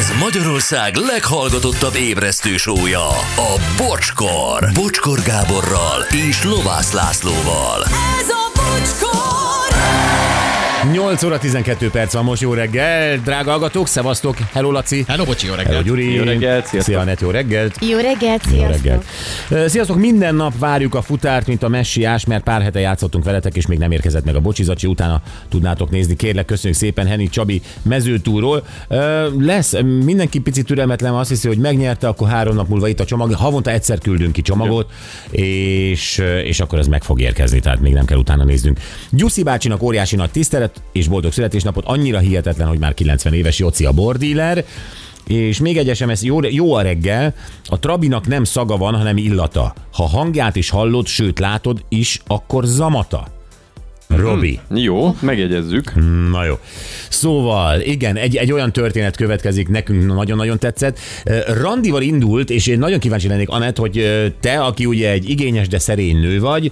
Ez Magyarország leghallgatottabb ébresztő show-ja, a Bocskor. Bocskor Gáborral és Lovász Lászlóval. Ez a Bocskor! 8 óra 12 perc van most, jó reggel, drága hallgatók, szevasztok, hello Laci. Hello, bocsi, jó reggelt. Hello Gyuri. Jó reggelt, sziasztok. Szia Anett, jó reggelt. Jó reggelt, sziasztok. Jó reggelt. Sziasztok, minden nap várjuk a futárt, mint a messiás, mert pár hete játszottunk veletek, és még nem érkezett meg a bocsizacsi, utána tudnátok nézni. Kérlek, köszönjük szépen Henny Csabi mezőtúról. Lesz, mindenki picit türelmetlen, azt hiszi, hogy megnyerte, akkor 3 nap múlva itt a csomag. Havonta egyszer küldünk ki csomagot, és akkor ez meg fog érkezni, tehát még nem kell utána néznünk. Gyuszi bácsinak óriási nagy tisztelet és boldog születésnapot, annyira hihetetlen, hogy már 90 éves, Joci a bordíler. És még egy SMS, jó a reggel, a Trabinak nem szaga van, hanem illata. Ha hangját is hallod, sőt látod is, akkor zamata. Robi. Jó, megjegyezzük. Na jó. Szóval, igen, egy olyan történet következik, nekünk nagyon-nagyon tetszett. Randival indult, és én nagyon kíváncsi lennék, Anett, hogy te, aki ugye egy igényes, de szerény nő vagy,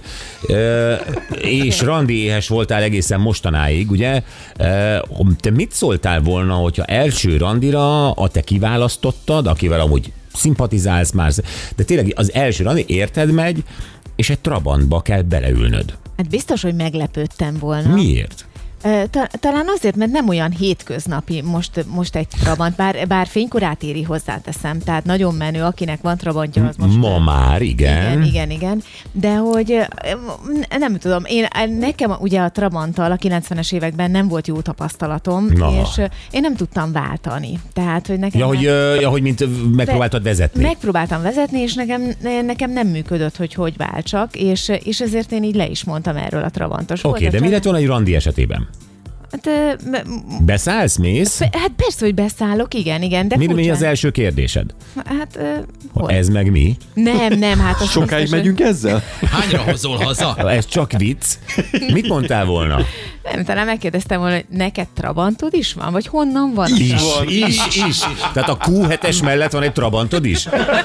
és randi éhes voltál egészen mostanáig, ugye? Te mit szóltál volna, hogyha első randira te kiválasztottad, akivel amúgy szimpatizálsz már, de tényleg az első randi, érted megy, és egy Trabantba kell beleülnöd. Hát biztos, hogy meglepődtem volna. Miért? Talán azért, mert nem olyan hétköznapi most egy Trabant, bár fénykorát éri, hozzáteszem, tehát nagyon menő, akinek van Trabantja, az most... Ma már, igen. Igen. De hogy nem tudom, nekem ugye a Trabanttal a 90-es években nem volt jó tapasztalatom, és én nem tudtam váltani. Tehát, hogy nekem... hogy mint megpróbáltad vezetni. Megpróbáltam vezetni, és nekem nem működött, hogy váltsak, és ezért én így le is mondtam erről a Trabantos. Oké, de mi lett volna egy randi esetében? Hát, beszállsz, mész? Hát persze, hogy beszállok, igen. De mi az első kérdésed? Hát, hogy? Ez meg mi? Nem, hát... Sokáig megyünk ezzel? Hányra hozol haza? Ez csak vicc. Mit mondtál volna? Nem, talán megkérdeztem volna, hogy neked Trabantod is van? Vagy honnan van? Is. Tehát a Q7-es mellett van egy Trabantod is?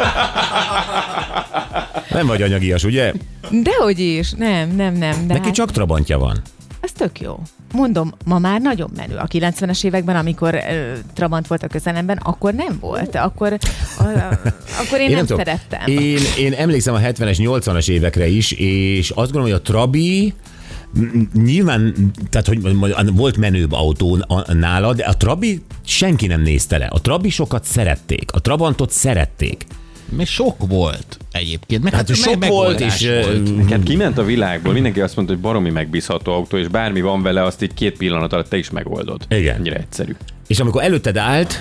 Nem vagy anyagias, ugye? Dehogy is, nem. Neki csak Trabantja van. Ez tök jó. Mondom, ma már nagyon menő. A 90-es években, amikor Trabant volt a közelemben, akkor nem volt. Akkor én nem szerettem. Én emlékszem a 70-es, 80-as évekre is, és azt gondolom, hogy a Trabi nyilván, tehát hogy volt menőbb autó nála, de a Trabi senki nem nézte le. A Trabisokat szerették, a Trabantot szerették. Mert sok volt egyébként. Hát sok volt, és hát kiment a világból, mindenki azt mondta, hogy baromi megbízható autó, és bármi van vele, azt így 2 pillanat alatt te is megoldod. Igen. Ennyire egyszerű. És amikor előtted állt,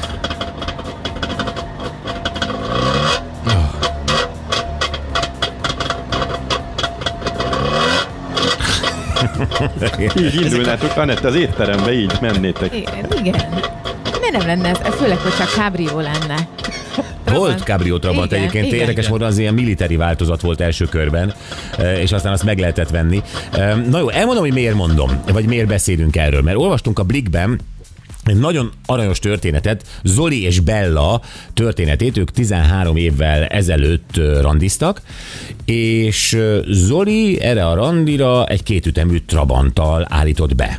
így indulnátok, Anett, az étterembe így mennétek. Igen. Miért nem lenne ez? Főleg, hogy csak kábrió lenne. Volt Cabrio Trabant egyébként, érdekes módon az ilyen military változat volt első körben, és aztán azt meg lehetett venni. Na jó, elmondom, hogy miért mondom, vagy miért beszélünk erről, mert olvastunk a Blickben egy nagyon aranyos történetet, Zoli és Bella történetét, ők 13 évvel ezelőtt randiztak, és Zoli erre a randira egy 2 ütemű Trabanttal állított be.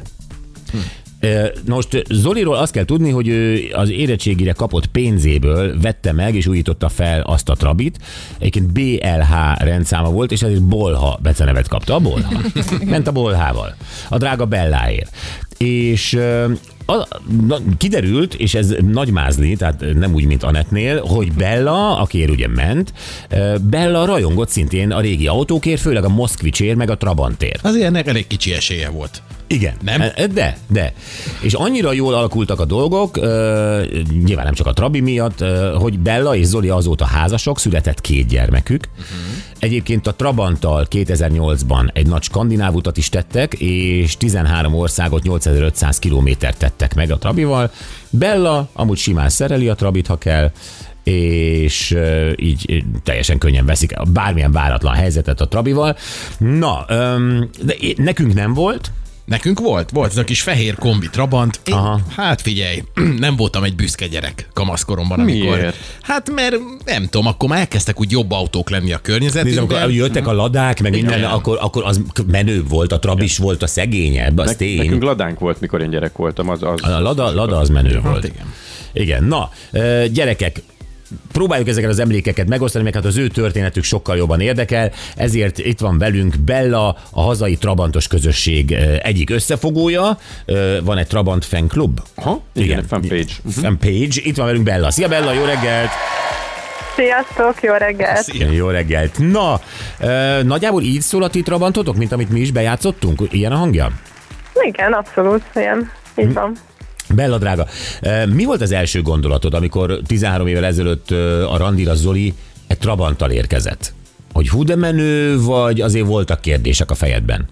Most Zoliról azt kell tudni, hogy ő az érettségire kapott pénzéből vette meg és újította fel azt a Trabit. Egyébként BLH rendszáma volt, és ezért Bolha becenevet kapta. A Bolha. Ment a Bolhával. A drága Belláért. És kiderült, és ez nagy mázli, tehát nem úgy, mint Anettnél, hogy Bella, akiért ugye ment, Bella rajongott szintén a régi autókért, főleg a Moszkvicsért, meg a Trabantért. Azért ennek elég kicsi esélye volt. Igen. Nem? De. És annyira jól alakultak a dolgok, nyilván nem csak a Trabi miatt, hogy Bella és Zoli azóta házasok, született 2 gyermekük. Egyébként a Trabanttal 2008-ban egy nagy skandináv utat is tettek, és 13 országot 8500 kilométert tettek meg a Trabival. Bella amúgy simán szereli a Trabit, ha kell, és így teljesen könnyen veszik bármilyen váratlan helyzetet a Trabival. Na, de nekünk nem volt. Nekünk volt ez a kis fehér kombi Trabant. Hát figyelj, nem voltam egy büszke gyerek kamaszkoromban, amikor... Miért? Hát mert nem tudom, akkor már elkezdtek úgy jobb autók lenni a környezetünkben. Nézd, amikor jöttek a ladák, meg minden, akkor az menőbb volt, a Trabis volt a szegényebb, az tény. Nekünk ladánk volt, mikor én gyerek voltam. A lada az menő volt. Igen. Igen, na, gyerekek, próbáljuk ezeket az emlékeket megosztani, meg hát az ő történetük sokkal jobban érdekel, ezért itt van velünk Bella, a hazai trabantos közösség egyik összefogója. Van egy Trabant fanklub? Igen, fanpage. Fanpage. Itt van velünk Bella. Szia Bella, jó reggelt! Sziasztok, jó reggelt! Szia. Jó reggelt! Na, nagyjából így szól a ti Trabantotok, mint amit mi is bejátszottunk? Ilyen a hangja? Igen, abszolút, ilyen. Így van. Bella drága, mi volt az első gondolatod, amikor 13 évvel ezelőtt a randira Zoli egy Trabanttal érkezett? Hogy hú de menő, vagy azért voltak kérdések a fejedben?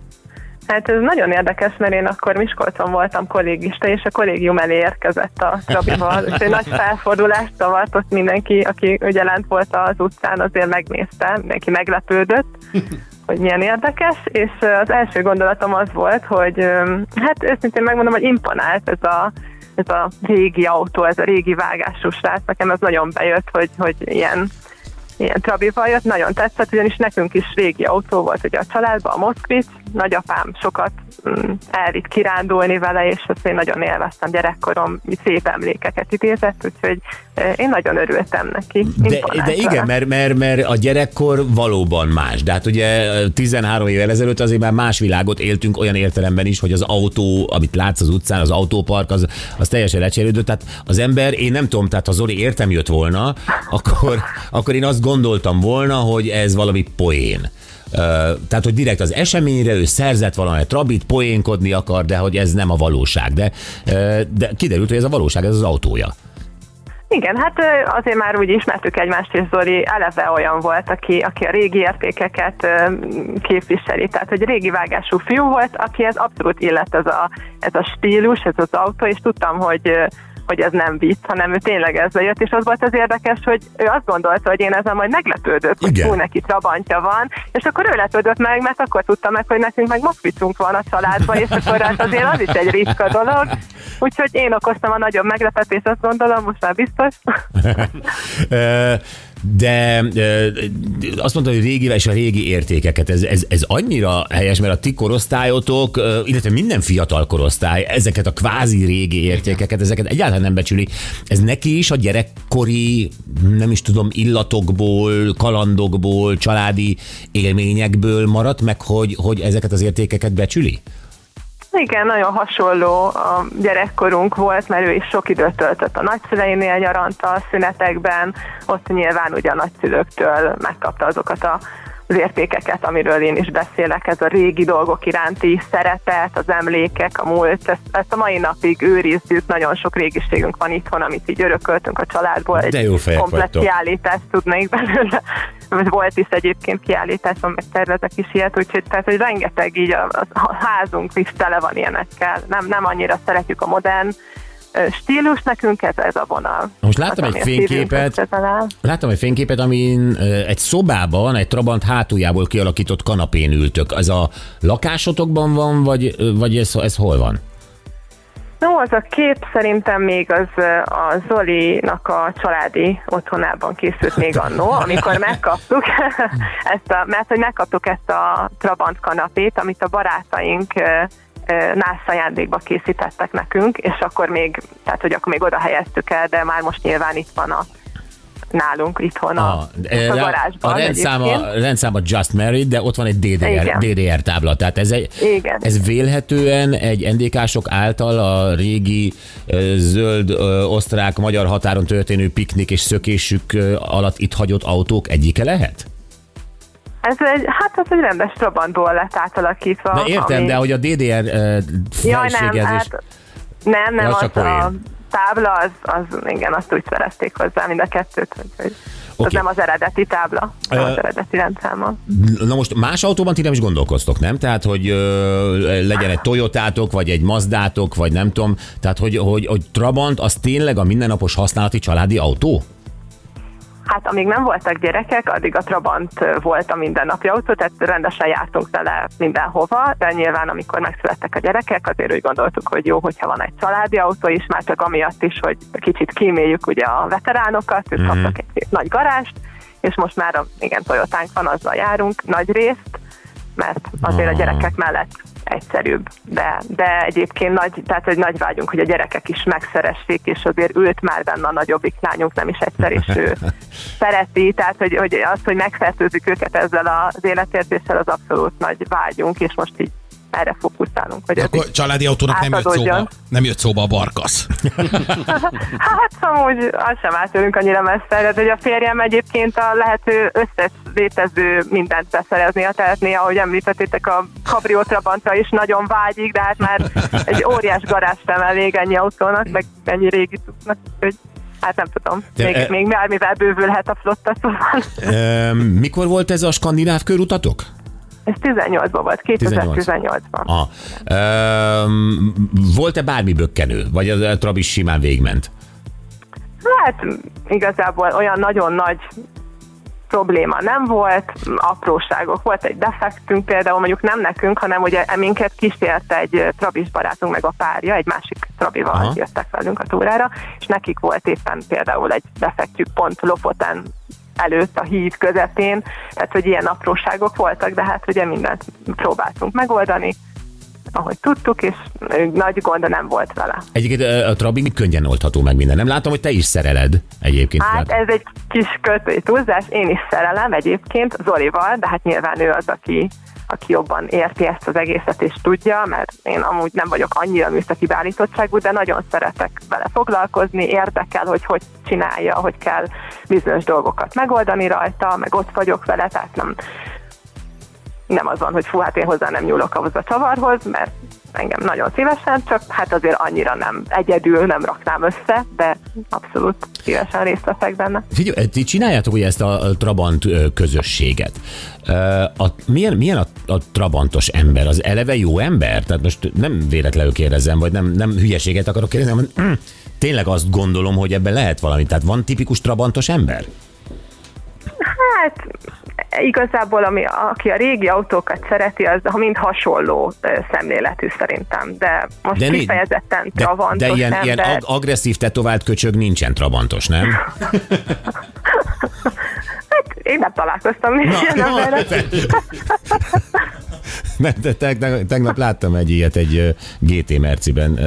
Hát ez nagyon érdekes, mert én akkor Miskolcon voltam kollégista, és a kollégium elé érkezett a Trabival. És egy nagy felfordulást zavart, ott mindenki, aki ugye lent volt az utcán, azért megnézte, mindenki meglepődött, hogy milyen érdekes, és az első gondolatom az volt, hogy hát őszintén megmondom, hogy imponált ez a régi autó, ez a régi vágású srác, nekem ez nagyon bejött, hogy ilyen Trabival jött, nagyon tetszett, ugyanis nekünk is régi autó volt ugye a családban, a Moszkvic, nagyapám sokat elvitt kirándulni vele, és azt én nagyon élveztem gyerekkorom, szép emlékeket idézett, úgyhogy én nagyon örültem neki. De igen, mert a gyerekkor valóban más. De hát ugye 13 évvel ezelőtt azért már más világot éltünk olyan értelemben is, hogy az autó, amit látsz az utcán, az autópark, az teljesen lecserélődött. Tehát az ember, én nem tudom, tehát ha Zoli értem jött volna, akkor én azt gondoltam volna, hogy ez valami poén. Tehát, hogy direkt az eseményre ő szerzett valami Trabit, poénkodni akar, de hogy ez nem a valóság. De kiderült, hogy ez a valóság, ez az autója. Igen, hát azért már úgy ismertük egymást, és Zoli eleve olyan volt, aki a régi értékeket képviseli. Tehát, hogy régi vágású fiú volt, akihez abszolút illett ez a stílus, ez az autó, és tudtam, hogy ez nem vicc, hanem ő tényleg ezzel jött, és az volt az érdekes, hogy ő azt gondolta, hogy én ezzel majd meglepődök, hogy hú, neki Trabantja van, és akkor ő lepődött meg, mert akkor tudta meg, hogy nekünk meg Moszkvicunk van a családban, és akkor hát azért az is egy ritka dolog, úgyhogy én okoztam a nagyobb meglepetést, azt gondolom, most már biztos. De azt mondta, hogy régi és a régi értékeket, ez annyira helyes, mert a ti korosztályotok, illetve minden fiatal korosztály ezeket a kvázi régi értékeket, ezeket egyáltalán nem becsüli. Ez neki is a gyerekkori, nem is tudom, illatokból, kalandokból, családi élményekből maradt meg, hogy ezeket az értékeket becsüli? Igen, nagyon hasonló a gyerekkorunk volt, mert ő is sok időt töltött a nagyszüleinél nyaranta a szünetekben, ott nyilván ugye a nagyszülőktől megkapta azokat az értékeket, amiről én is beszélek, ez a régi dolgok iránti szeretet, az emlékek, a múlt, ezt a mai napig őrizzük, nagyon sok régiségünk van itthon, amit így örököltünk a családból, egy komplett kiállítást tudnék belőle. Volt is egyébként kiállításon, meg tervezek is ilyet, úgyhogy tehát, hogy rengeteg így a házunk is tele van ilyenekkel. Nem annyira szeretjük a modern stílus, nekünk ez a vonal. Most láttam egy fényképet, amin egy szobában, egy Trabant hátuljából kialakított kanapén ültök. Ez a lakásotokban van, vagy ez hol van? No, az a kép szerintem még az a Zolinak a családi otthonában készült még annó, amikor megkaptuk mert hogy megkaptuk ezt a Trabant kanapét, amit a barátaink nász ajándékba készítettek nekünk, és akkor még oda helyeztük el, de már most nyilván itt van nálunk itthon a garázsban. A rendszáma Just Married, de ott van egy DDR tábla. Tehát ez vélhetően egy NDK-sok által a régi zöld osztrák-magyar határon történő piknik és szökésük alatt itt hagyott autók egyike lehet? Ez egy rendes Trabantból lett átalakítva. De értem, de hogy a DDR felségezés... Nem, a tábla, igen, azt úgy szerezték hozzá mind a kettőt, hogy az nem az eredeti tábla, nem az eredeti rendszáma. Na most más autóban ti nem is gondolkoztok, nem? Tehát, hogy legyen egy Toyotátok, vagy egy Mazdátok, vagy nem tudom, tehát, hogy Trabant az tényleg a mindennapos használati családi autó? Hát amíg nem voltak gyerekek, addig a Trabant volt a mindennapi autó, tehát rendesen jártunk vele mindenhova, de nyilván amikor megszülettek a gyerekek, azért úgy gondoltuk, hogy jó, hogyha van egy családi autó is, már csak amiatt is, hogy kicsit kíméljük ugye a veteránokat, ők kaptak egy nagy garást, és most már igen, Toyotánk van, azzal járunk nagy részt, mert azért a gyerekek mellett egyszerűbb. De egyébként hogy nagy vágyunk, hogy a gyerekek is megszeressék, és azért ült már benne a nagyobbik lányunk nem is egyszer, és ő szereti, tehát hogy az, hogy megfertőzzük őket ezzel az életérzéssel, az abszolút nagy vágyunk, és most így erre fókuszálunk. Hogy akkor családi autónak nem jött szóba a barkasz. Hát amúgy az sem áll tőlünk annyira messze, hogy a férjem egyébként a lehető összes létező mindent beszereznie, tehát néha, ahogy említettétek, a Cabrio Trabantra is nagyon vágyik, de hát már egy óriás garázs sem elég ennyi autónak, meg ennyi régi cuccnak, hogy hát nem tudom, még bármivel bővülhet a flotta, szóval. Mikor volt ez a skandináv körutatok? Ez 18-ban volt, 2018-ban. Volt-e bármi bökkenő? Vagy a Trabi simán végment? Hát igazából olyan nagyon nagy probléma nem volt, apróságok. Volt egy defektünk például, mondjuk nem nekünk, hanem ugye minket kísért egy trabis barátunk meg a párja, egy másik trabival jöttek velünk a túrára, és nekik volt éppen például egy defektjük pont Lofoten előtt a híd közepén, tehát hogy ilyen apróságok voltak, de hát ugye mindent próbáltunk megoldani, ahogy tudtuk, és nagy gond nem volt vele. Egyébként a Trabi könnyen oldható meg minden. Nem látom, hogy te is szereled egyébként. Hát ez egy kis költői túlzás, én is szerelem egyébként Zolival, de hát nyilván ő az, aki jobban érti ezt az egészet és tudja, mert én amúgy nem vagyok annyira műszaki beállítottságú, de nagyon szeretek vele foglalkozni, érdekel, hogy csinálja, hogy kell bizonyos dolgokat megoldani rajta, meg ott vagyok vele, tehát nem az van, hogy hát én hozzá nem nyúlok ahhoz a csavarhoz, mert engem nagyon szívesen, csak hát azért annyira nem egyedül nem raknám össze, de abszolút szívesen részt veszek benne. Figyelj, ti csináljátok ugye ezt a Trabant közösséget. Milyen a trabantos ember? Az eleve jó ember? Tehát most nem véletlenül kérdezem, vagy nem hülyeséget akarok kérdezni, hanem tényleg azt gondolom, hogy ebben lehet valami. Tehát van tipikus trabantos ember? Hát igazából, aki a régi autókat szereti, az mind hasonló szemléletű szerintem, de most kifejezetten trabantos de ilyen agresszív tetovált köcsög nincsen trabantos, nem? Hát én nem találkoztam ilyen emberrel. Mert tegnap láttam egy ilyet egy GT Merciben.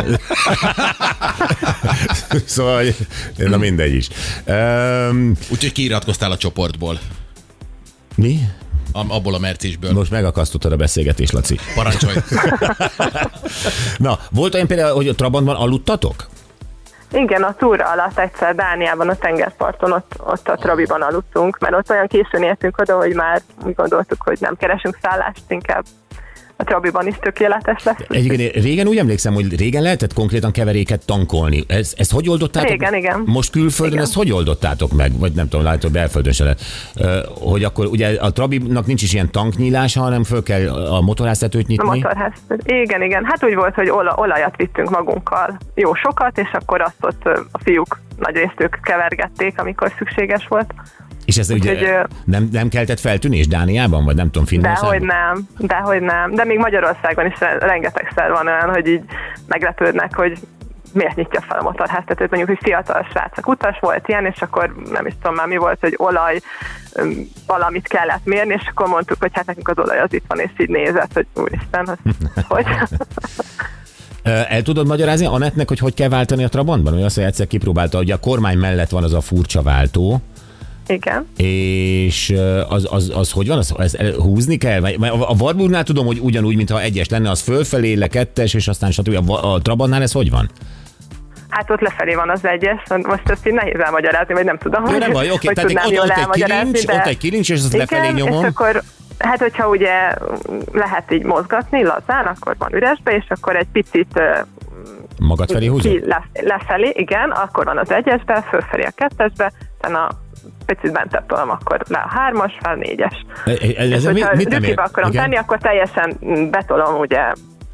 Szóval, na mindegy is. Úgyhogy kiiratkoztál a csoportból. Mi? Abból a mercisből. Most megakasztottad a beszélgetést, Laci. Parancsolj. Na, volt olyan például, hogy a Trabantban aludtatok? Igen, a túra alatt egyszer Dániában, a tengerparton, ott a Trabiban aludtunk, mert ott olyan későn értünk oda, hogy már úgy gondoltuk, hogy nem keresünk szállást, inkább a Trabiban is tökéletes lesz. Egyébként régen úgy emlékszem, hogy régen lehetett konkrétan keveréket tankolni. Ezt hogy oldottátok? Régen, igen. Most külföldön igen. Ezt hogy oldottátok meg? Vagy nem tudom, látod, belföldön se lehet. Hogy akkor ugye a Trabinak nincs is ilyen tanknyílása, hanem föl kell a motorháztetőt nyitni? A motorháztetőt. Igen. Hát úgy volt, hogy olajat vittünk magunkkal jó sokat, és akkor azt ott a fiúk nagy részt ők kevergették, amikor szükséges volt. És ez ugye nem keltett feltűnés Dániában, vagy nem tudom, Finnországban? Dehogy nem. De még Magyarországon is rengetegszer van olyan, hogy így meglepődnek, hogy miért nyitja fel a motorháztetőt. Mondjuk, hogy fiatal srác, utas volt ilyen, és akkor nem is tudom már mi volt, hogy olaj valamit kellett mérni, és akkor mondtuk, hogy hát nekünk az olaj az itt van, és így nézett, hogy úristen, hogy... El tudod magyarázni Anettnek, hogy kell váltani a Trabantban? Hogy azt, hogy egyszer kipróbálta, hogy a kormány mellett van az a furcsa váltó. Igen. És az hogy van? Ezt húzni kell? A Warburgnál tudom, hogy ugyanúgy, mintha egyes lenne, az fölfelé, le kettes, és aztán stb. A Trabantnál ez hogy van? Hát ott lefelé van az egyes, most ezt így nehéz elmagyarázni, vagy nem tudom, hogy, nem baj, oké, hogy tudnám jól elmagyarázni. Ott egy kilincs, és azt lefelé nyomom. És akkor, hát hogyha ugye lehet így mozgatni lazán, akkor van üresbe, és akkor egy picit magad felé húzod? Lefelé, igen, akkor van az egyesbe, fölfelé a kettesbe, utána picit bentebb tolom, akkor le a 3-as, fel 4-es. És hogyha dükibe akarom tenni, akkor teljesen betolom ugye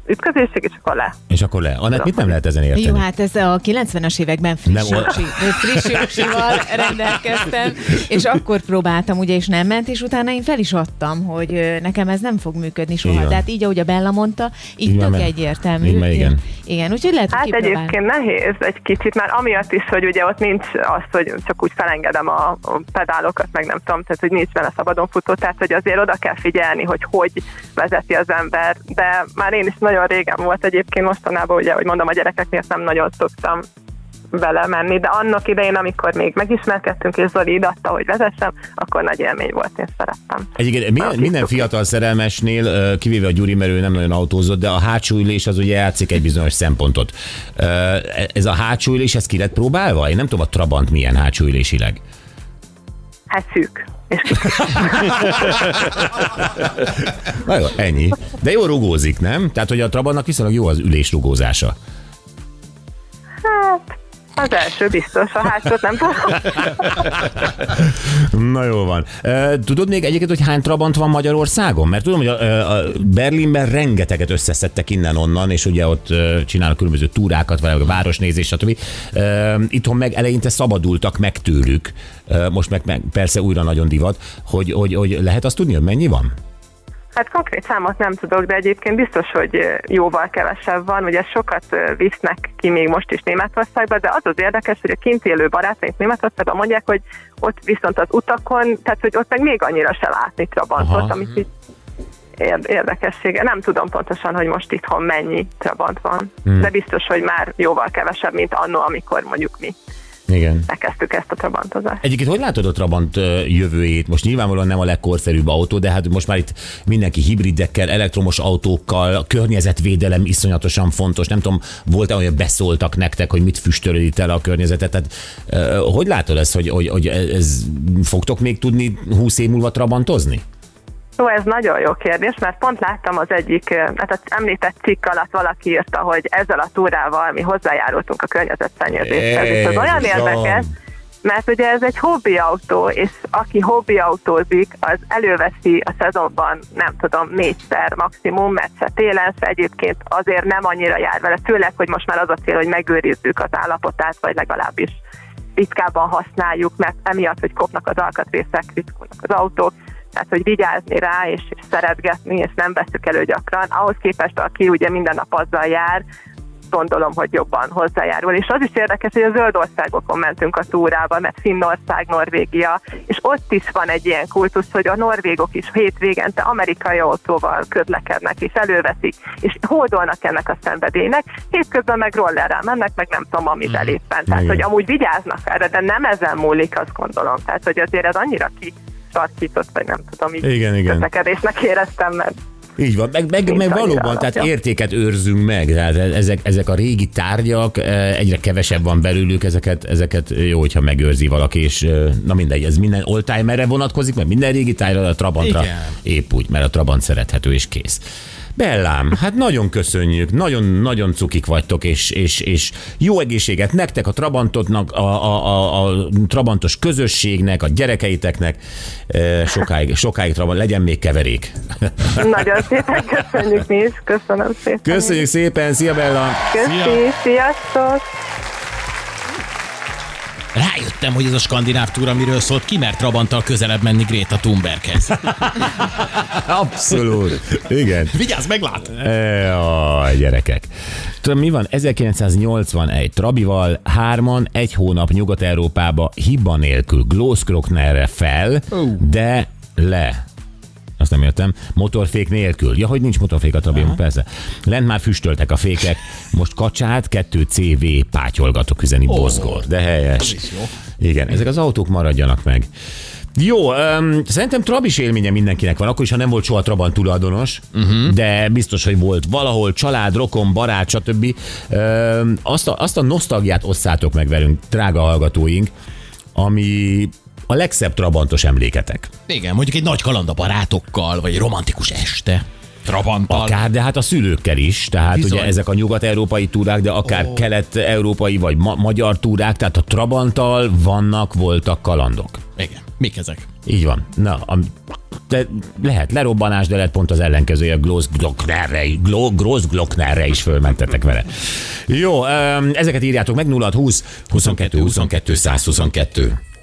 ütközésig, és akkor le. És akkor le. Anett, mit nem lehet ezen érteni? Jó, hát ez a 90-es években friss jogsival rendelkeztem, és akkor próbáltam, ugye, és nem ment, és utána én fel is adtam, hogy nekem ez nem fog működni soha. Igen. Tehát így, ahogy a Bella mondta, így tök egyértelmű. Igen, úgyhogy lehet, hogy hát kipróbálni. egyébként nehéz egy kicsit, már amiatt is, hogy ugye ott nincs az, hogy csak úgy felengedem a pedálokat, meg nem tudom, tehát hogy nincs vele szabadon futó, tehát hogy azért oda kell figyelni, hogy vezeti az ember, de már én is nagyon régen volt egyébként mostanában, ugye, hogy mondom, a gyerekek miatt nem nagyon szoktam vele menni, de annak idején, amikor még megismerkedtünk, és Zoli idatta, hogy vezessem, akkor nagy élmény volt, én szerettem. Egyébként minden fiatal szerelmesnél, kivéve a Gyuri, mert ő nem nagyon autózott, de a hátsó ülés az ugye játszik egy bizonyos szempontot. Ez a hátsó ülés, ez ki lett próbálva? Én nem tudom, a Trabant milyen hátsó ülésileg. Hát szűk. Na jó, ennyi. De jó rugózik, nem? Tehát, hogy a Trabantnak viszonylag jó az ülés rugózása. Hát, az első biztos, a hátsót nem tudom. Na jó van. Tudod még egyébként, hogy hány Trabant van Magyarországon? Mert tudom, hogy a Berlinben rengeteget összeszedtek innen-onnan, és ugye ott csinálnak különböző túrákat, vagy a városnézés, stb. Itthon meg eleinte szabadultak meg tőlük, most meg persze újra nagyon divat, hogy lehet azt tudni, hogy mennyi van? Hát konkrét számot nem tudok, de egyébként biztos, hogy jóval kevesebb van. Ugye sokat visznek ki még most is Németországba, de az az érdekes, hogy a kint élő barátaink Németországban mondják, hogy ott viszont az utakon, tehát hogy ott meg még annyira se látni Trabantot, amit így érdekessége. Nem tudom pontosan, hogy most itthon mennyi Trabant van, de biztos, hogy már jóval kevesebb, mint annó, amikor mondjuk mi. Igen. Elkezdtük ezt a trabantozást. Egyébként hogy látod a Trabant jövőjét? Most nyilvánvalóan nem a legkorszerűbb autó, de hát most már itt mindenki hibridekkel, elektromos autókkal, a környezetvédelem iszonyatosan fontos. Nem tudom, volt-e olyan, beszóltak nektek, hogy mit füstölöd itt el a környezetet? Tehát, hogy látod ezt, hogy ez fogtok még tudni 20 év múlva trabantozni? Ez nagyon jó kérdés, mert pont láttam az egyik, hát az említett cikk alatt valaki írta, hogy ezzel a túrával mi hozzájárultunk a környezetszennyezéshez. És az olyan érdekes, mert ugye ez egy hobbiautó, és aki hobbiautózik, az előveszi a szezonban, nem tudom, 4-szer maximum, mert se télen, se egyébként azért nem annyira jár vele, főleg, hogy most már az a cél, hogy megőrizzük az állapotát, vagy legalábbis ritkábban használjuk, mert emiatt, hogy kopnak az alkatrészek, ritkulnak az autók, tehát, hogy vigyázni rá, és szeretgetni, és nem veszük elő gyakran. Ahhoz képest, aki ugye minden nap azzal jár, gondolom, hogy jobban hozzájárul. És az is érdekes, hogy a zöld országokon mentünk a túrába, mert Finnország, Norvégia, és ott is van egy ilyen kultusz, hogy a norvégok is hétvégente amerikai autóval közlekednek, és előveszik, és hódolnak ennek a szenvedélynek, hétközben meg rollerrel mennek, meg nem tudom, amivel éppen. Tehát, hogy amúgy vigyáznak erre, de nem ezen múlik, azt gondolom. Tehát, hogy azért ez annyira tartított, vagy nem tudom, így igen. közlekedésnek éreztem, mert így van, meg valóban, tehát értéket őrzünk meg, tehát ezek a régi tárgyak, egyre kevesebb van belőlük, ezeket jó, hogyha megőrzi valaki, és na mindegy, ez minden oldtimerre vonatkozik, mert minden régi tárgyra, a Trabantra épp úgy, mert a Trabant szerethető és kész. Bellám, hát nagyon köszönjük, nagyon cukik vagytok, és jó egészséget nektek, a Trabantotnak, a Trabantos közösségnek, a gyerekeiteknek, sokáig Trabant, legyen még keverék. Nagyon szépen köszönjük mi is, köszönöm szépen. Köszönjük szépen, szia Bella! Köszi, sziasztok! Rájöttem, hogy ez a skandináv túra, amiről szólt, ki mert Trabanttal közelebb menni Greta Thunberghez. Abszolút. Igen. Vigyázz, meglát! Jaj, gyerekek. Tudom, mi van? 1981 Trabival 3-an egy hónap Nyugat-Európába hiba nélkül Gloskrocknerre fel, de le. Azt nem értem. Motorfék nélkül. Ja, hogy nincs motorfék a Trabiban, persze. Lent már füstöltek a fékek, most kacsát 2CV pátyolgatok üzeni bozgor. De helyes. Igen, ezek az autók maradjanak meg. Jó, szerintem Trabis élménye mindenkinek van, akkor is, ha nem volt soha Trabant tulajdonos, de biztos, hogy volt valahol család, rokon, barát, stb. Azt a nosztalgiát osszátok meg velünk, drága hallgatóink, ami a legszebb trabantos emléketek. Igen, mondjuk egy nagy kaland a barátokkal, vagy egy romantikus este. Trabanttal. Akár, de hát a szülőkkel is, tehát bizony. Ugye ezek a nyugat-európai túrák, de akár kelet-európai vagy magyar túrák, tehát a Trabanttal voltak kalandok. Igen. Mik ezek? Így van. Na, de lehet lerobbanás, de lehet pont az ellenkezője, Grossglocknerre is fölmentetek vele. Jó, ezeket írjátok meg 0620 22 22 122.